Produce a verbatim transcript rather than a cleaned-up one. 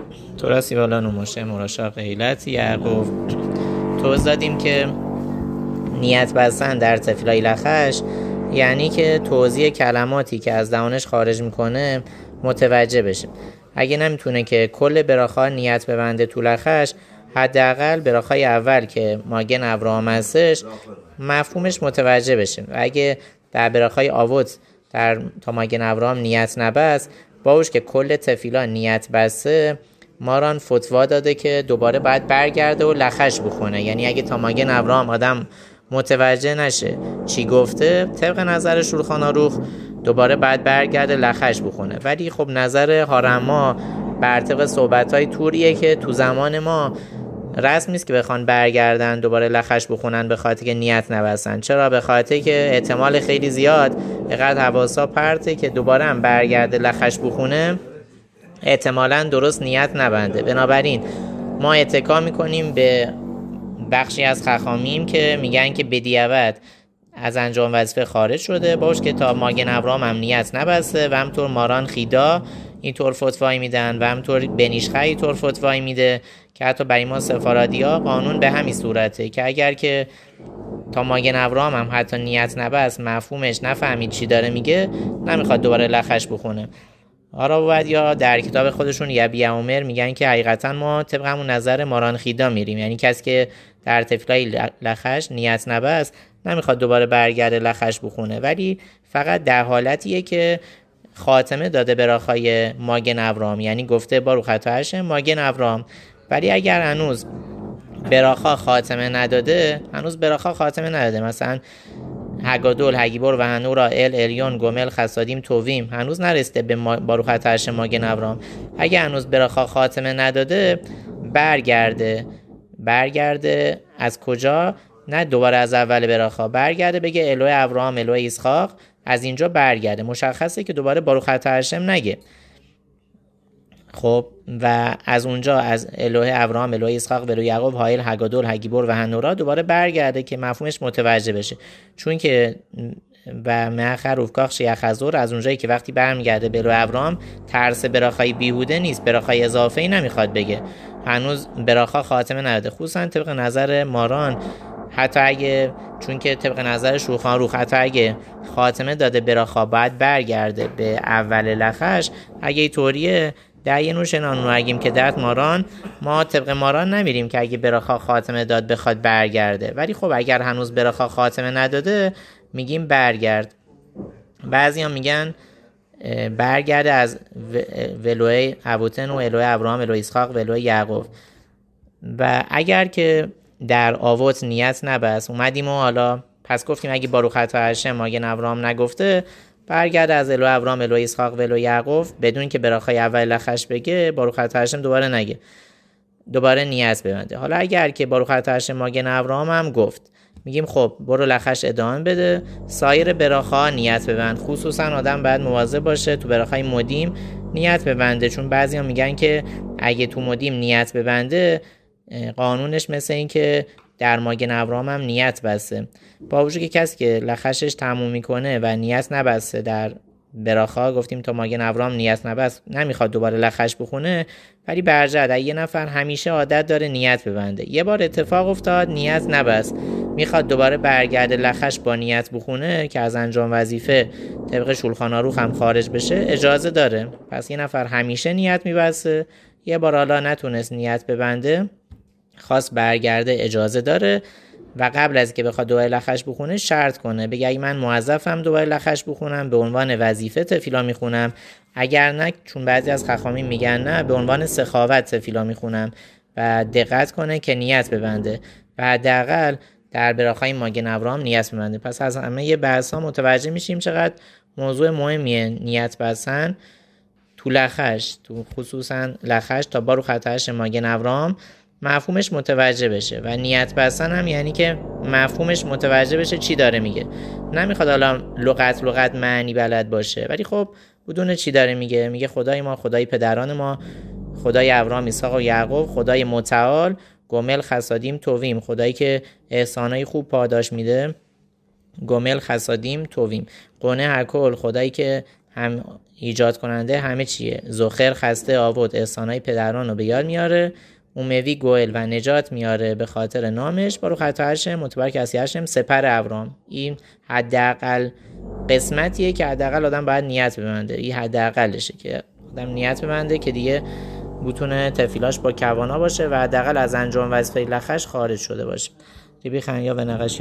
تورا سیبالا نموشه مراشا قیلت یعقوب. توضیح دادیم که نیت بستن در تفیلای لخش یعنی که توزیع کلماتی که از دهانش خارج میکنه متوجه بشه. اگه نمیتونه که کل براخا نیت ببنده تو لخش، حداقل براخای اول که ماگن ابراهام هستش مفهومش متوجه بشه. و اگه در براخای آوت در تا ماگن ابراهام نیت نبست، باوش که کل تفیلا نیت بسته، ماران فتوا داده که دوباره باید برگرده و لخش بخونه. یعنی اگه تا ماگن ابراهام آدم متوجه نشه چی گفته، طبق نظر شولخان آروخ دوباره باید برگرده لخش بخونه. ولی خب نظر هارما بر طبق صحبت‌های توریه که تو زمان ما رسم نیست که بخوان برگردن دوباره لخش بخونن به خاطر که نیت نبستن. چرا؟ به خاطر که احتمال خیلی زیاد اینقدر حواسا پرته که دوباره هم برگرده لخش بخونه، احتمالاً درست نیت نبنده. بنابراین ما اتکا میکنیم به بخشی از خخامیم که میگن که بدیعبد از انجام وظیفه خارج شده، باش که تا ماگن ابراهام هم نیت نبسته. و همطور ماران خیدا اینطور فتوایی میدن و همطور بنیشخه اینطور فتوایی میده که حتی برای ما سفارادی ها قانون به همین صورته که اگر که تا ماگن ابراهام هم حتی نیت نبست، مفهومش نفهمید چی داره میگه، نمیخواد دوباره لخش بخونه. آرا بود یا در کتاب خودشون یبی عمر میگن که حقیقتا ما طبق همون نظر ماران خیدا میریم. یعنی کسی که در تفیلای لخش نیت نبست نمیخواد دوباره برگرده لخش بخونه، ولی فقط در حالتیه که خاتمه داده براخای ماگن ابراهام، یعنی گفته بارو خطاشه ماگن ابراهام. ولی اگر هنوز براخا خاتمه نداده، هنوز براخا خاتمه نداده، مثلا هگادول هگیبور و هنورا ال الیون گومل خسادیم توویم هنوز نرسیده به بارو خطاشه ماگن ابراهام، اگر هنوز براخا خاتمه نداده برگرده برگرده از کجا؟ نه دوباره از اول براخا برگرده، بگه الوه ابراهام الوه اسحاق، از اینجا برگرده. مشخصه که دوباره بارو خطا هشم نگه. خب و از اونجا از الوه ابراهام الوه اسحاق و الوه یعقوب هایل هگادول هگیبور و هنورا دوباره برگرده که مفهومش متوجه بشه. چون که و مأخر روفکاخ شیخزور از اونجایی که وقتی برمیگرده به الوه ابراهام ترس براخای بیهوده نیست، براخای اضافه‌ای نمیخواد بگه، هنوز براخا خاتمه نداده. خصوصا طبق نظر ماران، حتی اگه چون که طبق نظر شولخان آروخ حتی اگه خاتمه داده براخا باید برگرده به اول لخش، اگه طوریه در یه نوش نانو اگیم که درد ماران، ما طبق ماران نمیریم که اگه براخا خاتمه داد بخواد برگرده. ولی خب اگر هنوز براخا خاتمه نداده میگیم برگرد. بعضی هم میگن برگرده از ولوه ابوتن و الوه ابراهام الوه اسحاق و الوه یعقوب. و اگر که در آوت نیت نبست اومدیم و حالا پس گفتیم اگه بارو خطا هشم ماگن ابراهام نگفته، برگرده از الوه ابراهام الوه اسحاق و الوه یعقوب بدون که براخای اول لخش بگه، بارو خطا هشم دوباره نگه، دوباره نیت ببنده. حالا اگر که بارو خطا هشم ماگن ابراهام هم گفت، میگیم خب برو لخش ادامه بده، سایر براخا نیت ببند. خصوصا آدم باید مواظب باشه تو براخای مدیم نیت ببنده، چون بعضیا میگن که اگه تو مدیم نیت ببنده قانونش مثل این که در ماگن ابراهام هم نیت بسته. با وجود که کسی که لخشش تموم میکنه و نیت نبسته در براخا، گفتیم تا ماگن ابراهام نیت نبست نمیخواد دوباره لخش بخونه، ولی برجرد یه نفر همیشه عادت داره نیت ببنده، یه بار اتفاق افتاد نیت نبست، میخواد دوباره برگرده لخش با نیت بخونه که از انجام وظیفه طبق شولخان آروخ هم خارج بشه، اجازه داره. پس یه نفر همیشه نیت میبسته، یه بار حالا نتونست نیت ببنده خواست برگرده، اجازه داره. و قبل از که بخواد دوباره لخش بخونه شرط کنه، بگه اگه من موظفم دوباره لخش بخونم به عنوان وظیفه تفیلا میخونم، اگر نه، چون بعضی از خخامی میگن نه، به عنوان سخاوت تفیلا میخونم. و دقت کنه که نیت ببنده و حداقل در براخای ماگن ابراهام نیت ببنده. پس از همه یه بحث ها متوجه میشیم چقدر موضوع مهمیه نیت بستن تو لخش، تو خصوصا لخش تا بارو خطاش ماگن ابراهام مفهومش متوجه بشه. و نیت بستن هم یعنی که مفهومش متوجه بشه چی داره میگه. نمیخواد حالا لغت لغت معنی بلد باشه، ولی خب بدون چی داره میگه. میگه خدای ما، خدای پدران ما، خدای ابراهام اسحاق و یعقوب، خدای متعال گومل خسادیم توویم، خدایی که احسانای خوب پاداش میده. گومل خسادیم توویم قونه هکل، خدایی که هم ایجاد کننده همه چیه. زخر خسته آود احسانای پدران رو به یاد میاره، اوموی گوئل و نجات میاره به خاطر نامش. بارو خط هشم متبرک از هشم سپر ابرام. این حداقل قسمتیه که حداقل آدم باید نیت ببنده. این حداقلشه که آدم نیت ببنده که دیگه بتونه تفیلاش با کوانا باشه و حداقل از انجام وظیفه لخش خارج شده باشه. ریبی خنیا و نقش